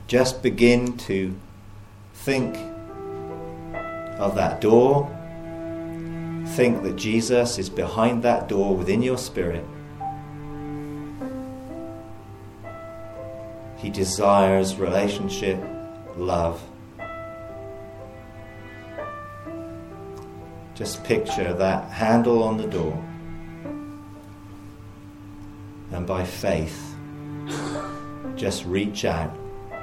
just begin to think of that door. Think that Jesus is behind that door within your spirit. He desires relationship, love. Just picture that handle on the door, and by faith, just reach out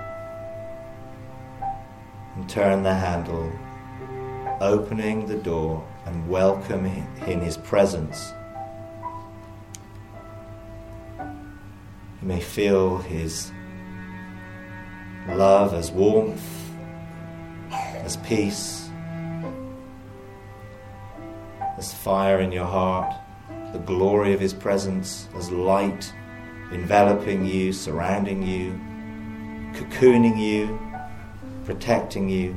and turn the handle, opening the door and welcome in His presence. You may feel His love as warmth, as peace, as fire in your heart, the glory of His presence as light enveloping you, surrounding you, cocooning you, protecting you.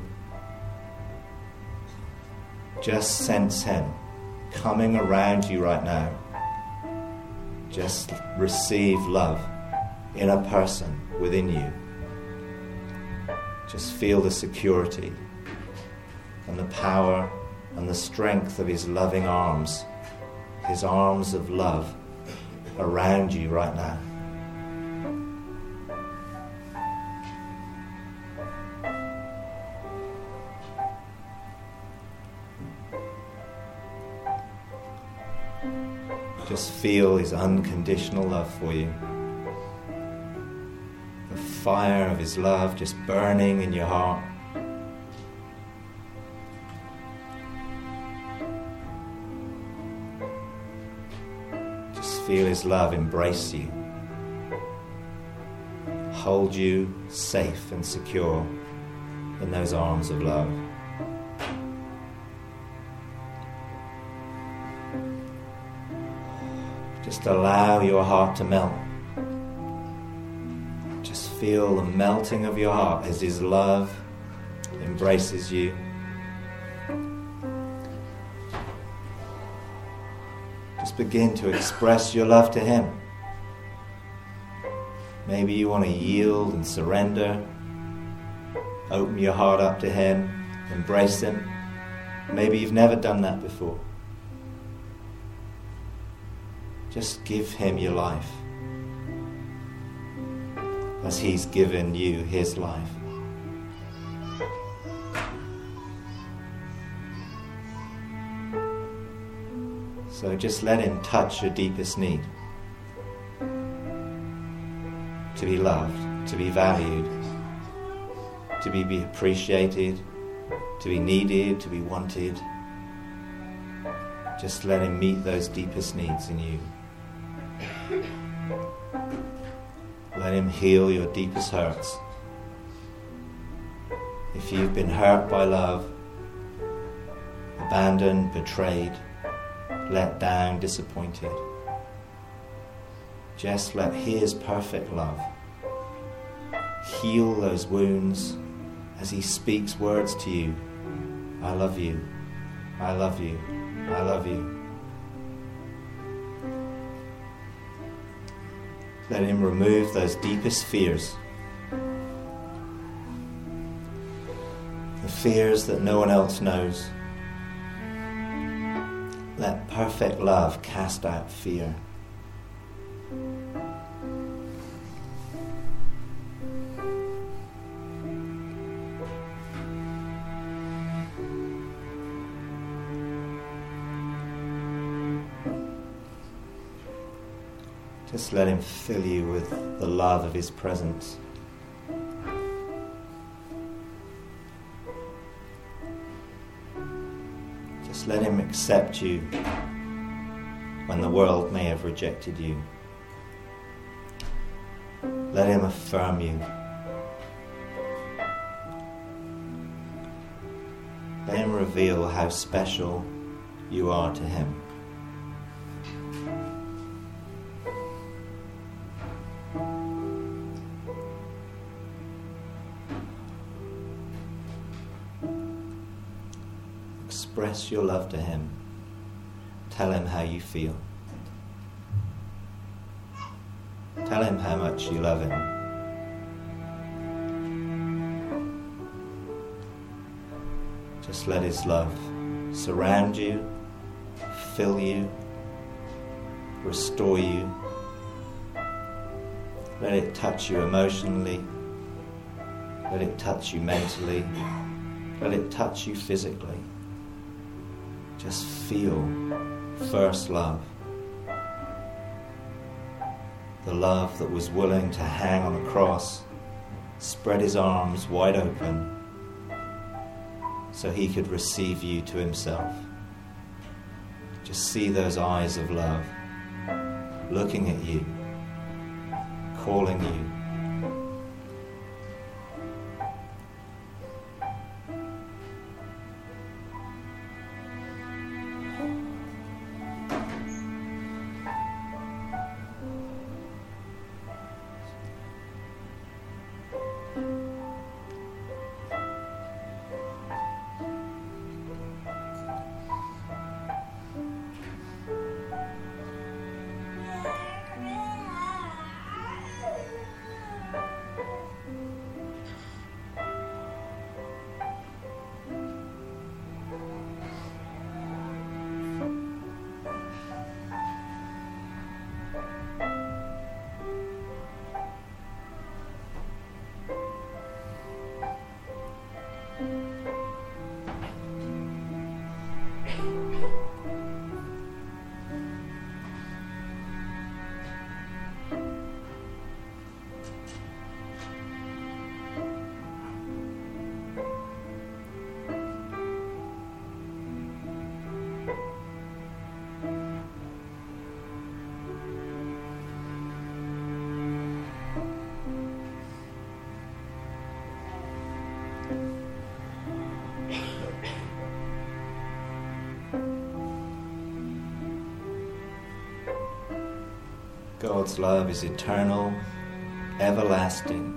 Just sense Him coming around you right now. Just receive love in a person within you. Just feel the security and the power and the strength of His loving arms, His arms of love around you right now. Just feel His unconditional love for you. The fire of His love just burning in your heart. Just feel His love embrace you, hold you safe and secure in those arms of love. Just allow your heart to melt. Just feel the melting of your heart as His love embraces you. Just begin to express your love to Him. Maybe you want to yield and surrender. Open your heart up to Him. Embrace Him. Maybe you've never done that before. Just give Him your life as He's given you His life. So just let Him touch your deepest need. To be loved, to be valued, to be appreciated, to be needed, to be wanted. Just let Him meet those deepest needs in you. Let Him heal your deepest hurts. If you've been hurt by love, abandoned, betrayed, let down, disappointed, just let His perfect love heal those wounds as He speaks words to you. I love you. I love you. I love you. Let Him remove those deepest fears. The fears that no one else knows. Let perfect love cast out fear. Just let Him fill you with the love of His presence. Just let Him accept you when the world may have rejected you. Let Him affirm you. Let Him reveal how special you are to Him. Express your love to Him. Tell Him how you feel. Tell Him how much you love Him. Just let His love surround you, fill you, restore you. Let it touch you emotionally. Let it touch you mentally. Let it touch you physically. Just feel first love. The love that was willing to hang on a cross, spread His arms wide open so He could receive you to Himself. Just see those eyes of love looking at you, calling you. God's love is eternal, everlasting.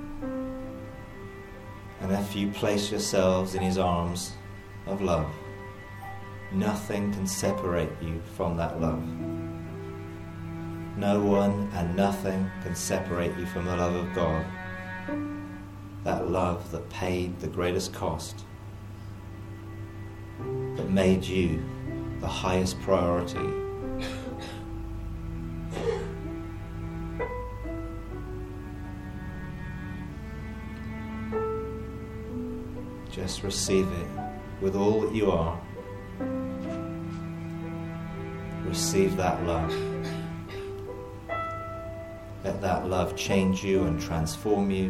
And if you place yourselves in His arms of love, nothing can separate you from that love. No one and nothing can separate you from the love of God. That love that paid the greatest cost, that made you the highest priority. Just receive it with all that you are. Receive that love. Let that love change you and transform you,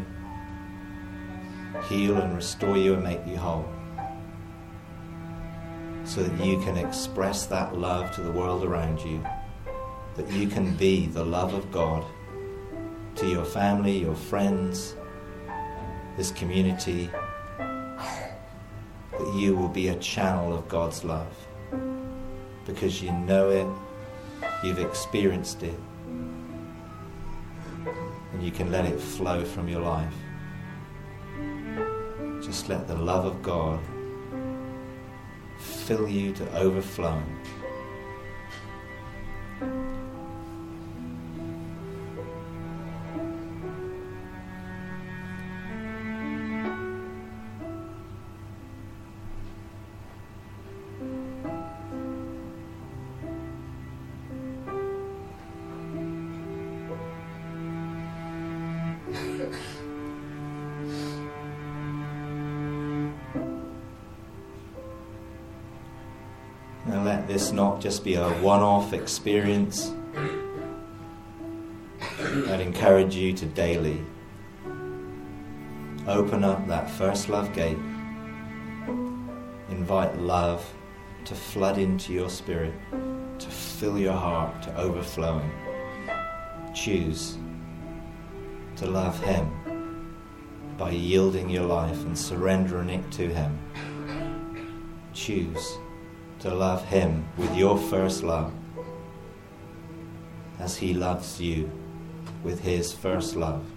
heal and restore you and make you whole, so that you can express that love to the world around you, that you can be the love of God to your family, your friends, this community, that you will be a channel of God's love because you know it, you've experienced it, and you can let it flow from your life. Just let the love of God fill you to overflowing. Now let this not just be a one-off experience. I'd encourage you to daily open up that first love gate. Invite love to flood into your spirit, to fill your heart to overflowing. Choose to love Him by yielding your life and surrendering it to Him. Choose to love Him with your first love as He loves you with His first love.